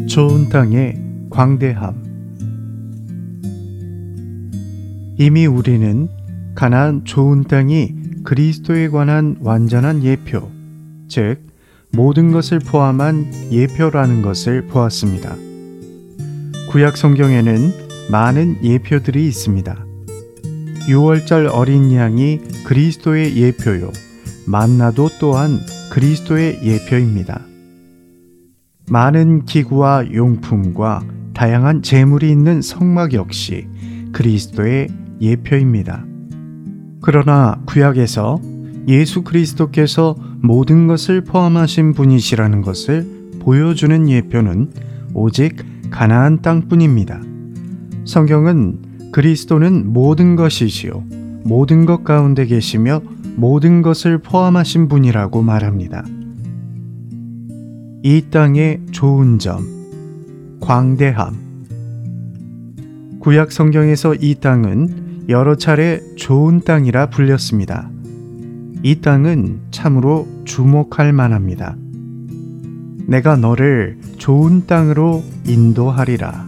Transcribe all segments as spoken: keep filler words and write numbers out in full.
좋은 땅의 광대함. 이미 우리는 가나안 좋은 땅이 그리스도에 관한 완전한 예표, 즉 모든 것을 포함한 예표라는 것을 보았습니다. 구약 성경에는 많은 예표들이 있습니다. 유월절 어린 양이 그리스도의 예표요, 만나도 또한 그리스도의 예표입니다. 많은 기구와 용품과 다양한 재물이 있는 성막 역시 그리스도의 예표입니다. 그러나 구약에서 예수 그리스도께서 모든 것을 포함하신 분이시라는 것을 보여주는 예표는 오직 가나안 땅뿐입니다. 성경은 그리스도는 모든 것이시요 모든 것 가운데 계시며 모든 것을 포함하신 분이라고 말합니다. 이 땅의 좋은 점, 광대함. 구약 성경에서 이 땅은 여러 차례 좋은 땅이라 불렸습니다. 이 땅은 참으로 주목할 만합니다. 내가 너를 좋은 땅으로 인도하리라.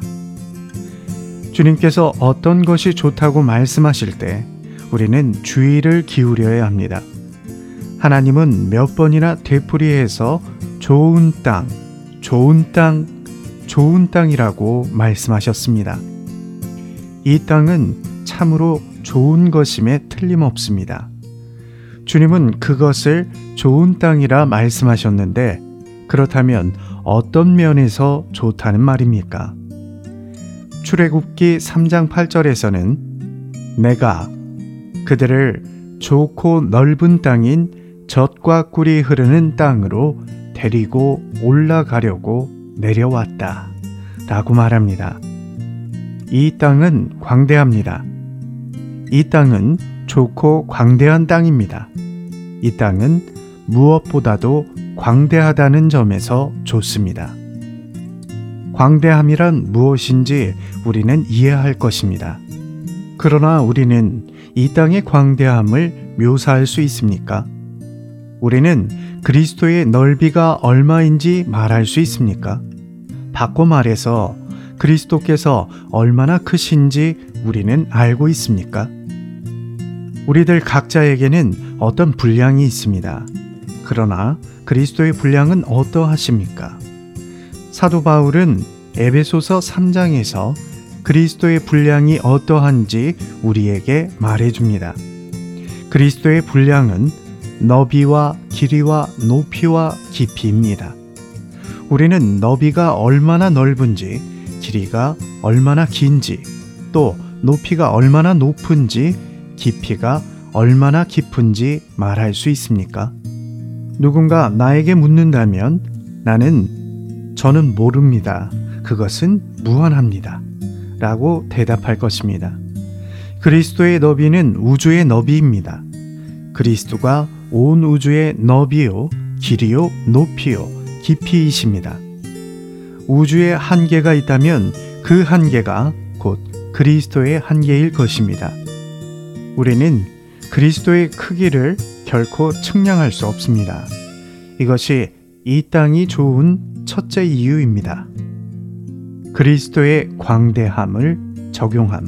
주님께서 어떤 것이 좋다고 말씀하실 때 우리는 주의를 기울여야 합니다. 하나님은 몇 번이나 되풀이해서 좋은 땅, 좋은 땅, 좋은 땅이라고 말씀하셨습니다. 이 땅은 참으로 좋은 것임에 틀림없습니다. 주님은 그것을 좋은 땅이라 말씀하셨는데 그렇다면 어떤 면에서 좋다는 말입니까? 출애굽기 삼 장 팔 절에서는 내가 그들을 좋고 넓은 땅인 젖과 꿀이 흐르는 땅으로 데리고 올라가려고 내려왔다 라고 말합니다. 이 땅은 광대합니다. 이 땅은 좋고 광대한 땅입니다. 이 땅은 무엇보다도 광대하다는 점에서 좋습니다. 광대함이란 무엇인지 우리는 이해할 것입니다. 그러나 우리는 이 땅의 광대함을 묘사할 수 있습니까? 우리는 그리스도의 넓이가 얼마인지 말할 수 있습니까? 바꿔 말해서 그리스도께서 얼마나 크신지 우리는 알고 있습니까? 우리들 각자에게는 어떤 분량이 있습니다. 그러나 그리스도의 분량은 어떠하십니까? 사도 바울은 에베소서 삼 장에서 그리스도의 분량이 어떠한지 우리에게 말해줍니다. 그리스도의 분량은 너비와 길이와 높이와 깊이입니다. 우리는 너비가 얼마나 넓은지, 길이가 얼마나 긴지, 또 높이가 얼마나 높은지, 깊이가 얼마나 깊은지 말할 수 있습니까? 누군가 나에게 묻는다면 나는 저는 모릅니다. 그것은 무한합니다. 라고 대답할 것입니다. 그리스도의 너비는 우주의 너비입니다. 그리스도가 온 우주의 너비요, 길이요, 높이요, 깊이이십니다. 우주에 한계가 있다면 그 한계가 곧 그리스도의 한계일 것입니다. 우리는 그리스도의 크기를 결코 측량할 수 없습니다. 이것이 이 땅이 좋은 첫째 이유입니다. 그리스도의 광대함을 적용함.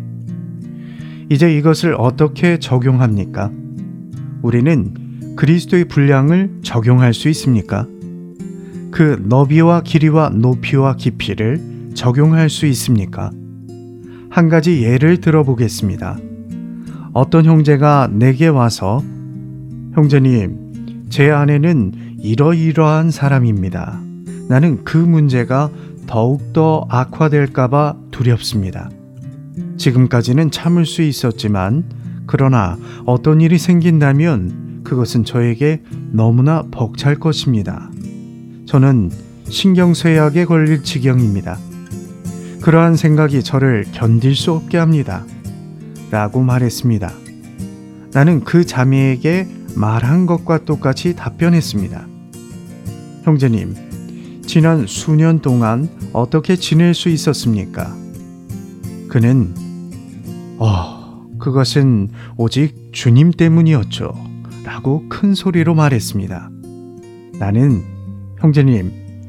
이제 이것을 어떻게 적용합니까? 우리는 그리스도의 분량을 적용할 수 있습니까? 그 너비와 길이와 높이와 깊이를 적용할 수 있습니까? 한 가지 예를 들어보겠습니다. 어떤 형제가 내게 와서 형제님, 제 아내는 이러이러한 사람입니다. 나는 그 문제가 더욱더 악화될까봐 두렵습니다. 지금까지는 참을 수 있었지만 그러나 어떤 일이 생긴다면 그것은 저에게 너무나 벅찰 것입니다. 저는 신경쇠약에 걸릴 지경입니다. 그러한 생각이 저를 견딜 수 없게 합니다. 라고 말했습니다. 나는 그 자매에게 말한 것과 똑같이 답변했습니다. 형제님, 지난 수년 동안 어떻게 지낼 수 있었습니까? 그는 어, 그것은 오직 주님 때문이었죠 라고 큰 소리로 말했습니다. 나는 형제님,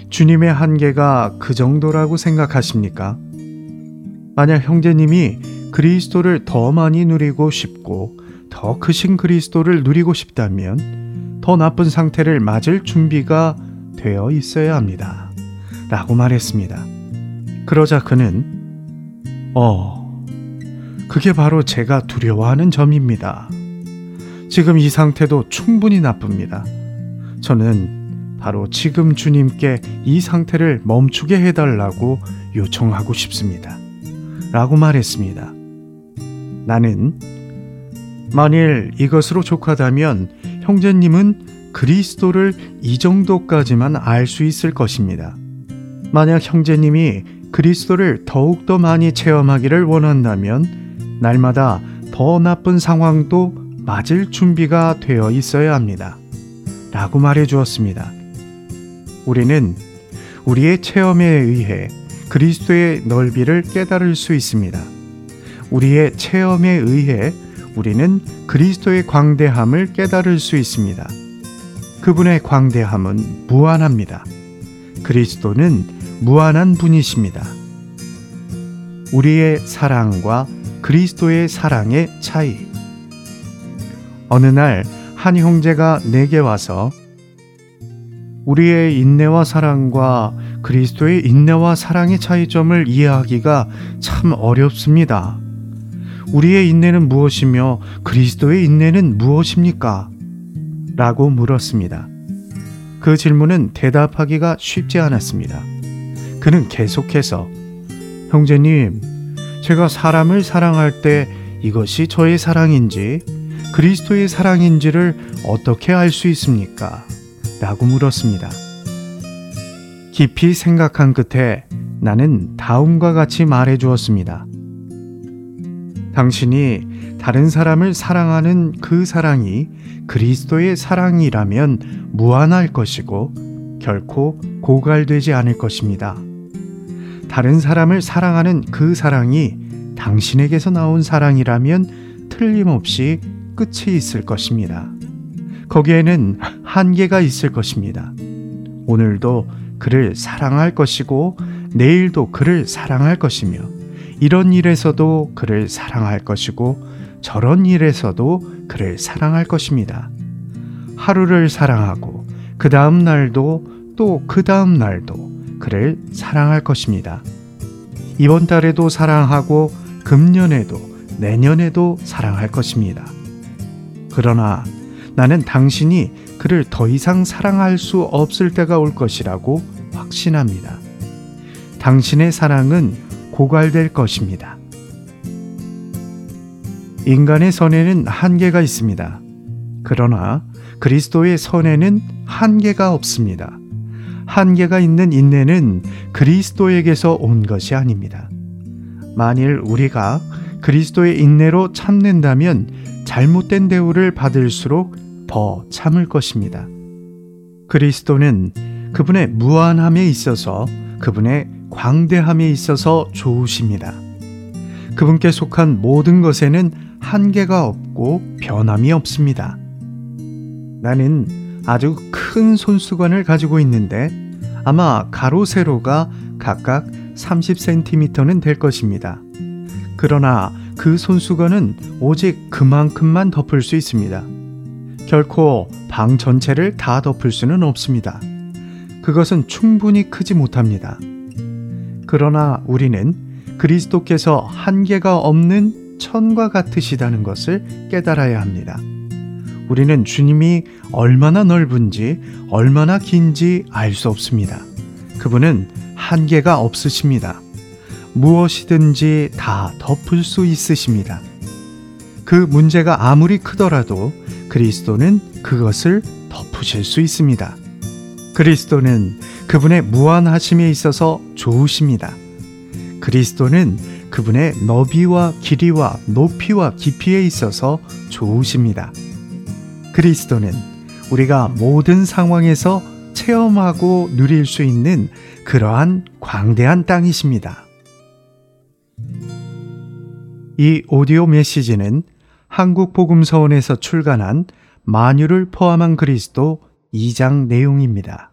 주님의 한계가 그 정도라고 생각하십니까? 만약 형제님이 그리스도를 더 많이 누리고 싶고 더 크신 그리스도를 누리고 싶다면 더 나쁜 상태를 맞을 준비가 되어 있어야 합니다. 라고 말했습니다. 그러자 그는 어, 그게 바로 제가 두려워하는 점입니다. 지금 이 상태도 충분히 나쁩니다. 저는 바로 지금 주님께 이 상태를 멈추게 해달라고 요청하고 싶습니다. 라고 말했습니다. 나는 만일 이것으로 족하다면 형제님은 그리스도를 이 정도까지만 알 수 있을 것입니다. 만약 형제님이 그리스도를 더욱더 많이 체험하기를 원한다면 날마다 더 나쁜 상황도 맞을 준비가 되어 있어야 합니다. 라고 말해 주었습니다. 우리는 우리의 체험에 의해 그리스도의 넓이를 깨달을 수 있습니다. 우리의 체험에 의해 우리는 그리스도의 광대함을 깨달을 수 있습니다. 그분의 광대함은 무한합니다. 그리스도는 무한한 분이십니다. 우리의 사랑과 그리스도의 사랑의 차이. 어느 날 한 형제가 내게 와서 우리의 인내와 사랑과 그리스도의 인내와 사랑의 차이점을 이해하기가 참 어렵습니다. 우리의 인내는 무엇이며 그리스도의 인내는 무엇입니까? 라고 물었습니다. 그 질문은 대답하기가 쉽지 않았습니다. 그는 계속해서 형제님, 제가 사람을 사랑할 때 이것이 저의 사랑인지 그리스도의 사랑인지를 어떻게 알 수 있습니까? 라고 물었습니다. 깊이 생각한 끝에 나는 다음과 같이 말해 주었습니다. 당신이 다른 사람을 사랑하는 그 사랑이 그리스도의 사랑이라면 무한할 것이고 결코 고갈되지 않을 것입니다. 다른 사람을 사랑하는 그 사랑이 당신에게서 나온 사랑이라면 틀림없이 끝이 있을 것입니다. 거기에는 한계가 있을 것입니다. 오늘도 그를 사랑할 것이고 내일도 그를 사랑할 것이며 이런 일에서도 그를 사랑할 것이고 저런 일에서도 그를 사랑할 것입니다. 하루를 사랑하고 그 다음 날도 또 그 다음 날도 그를 사랑할 것입니다. 이번 달에도 사랑하고 금년에도 내년에도 사랑할 것입니다. 그러나 나는 당신이 그를 더 이상 사랑할 수 없을 때가 올 것이라고 확신합니다. 당신의 사랑은 고갈될 것입니다. 인간의 선에는 한계가 있습니다. 그러나 그리스도의 선에는 한계가 없습니다. 한계가 있는 인내는 그리스도에게서 온 것이 아닙니다. 만일 우리가 그리스도의 인내로 참는다면 잘못된 대우를 받을수록 더 참을 것입니다. 그리스도는 그분의 무한함에 있어서 그분의 광대함에 있어서 좋으십니다. 그분께 속한 모든 것에는 한계가 없고 변함이 없습니다. 나는 아주 큰 손수건을 가지고 있는데 아마 가로 세로가 각각 삼십 센티미터는 될 것입니다. 그러나 그 손수건은 오직 그만큼만 덮을 수 있습니다. 결코 방 전체를 다 덮을 수는 없습니다. 그것은 충분히 크지 못합니다. 그러나 우리는 그리스도께서 한계가 없는 천과 같으시다는 것을 깨달아야 합니다. 우리는 주님이 얼마나 넓은지 얼마나 긴지 알 수 없습니다. 그분은 한계가 없으십니다. 무엇이든지 다 덮을 수 있으십니다. 그 문제가 아무리 크더라도 그리스도는 그것을 덮으실 수 있습니다. 그리스도는 그분의 무한하심에 있어서 좋으십니다. 그리스도는 그분의 너비와 길이와 높이와 깊이에 있어서 좋으십니다. 그리스도는 우리가 모든 상황에서 체험하고 누릴 수 있는 그러한 광대한 땅이십니다. 이 오디오 메시지는 한국복음서원에서 출간한 만유를 포함한 그리스도 이 장 내용입니다.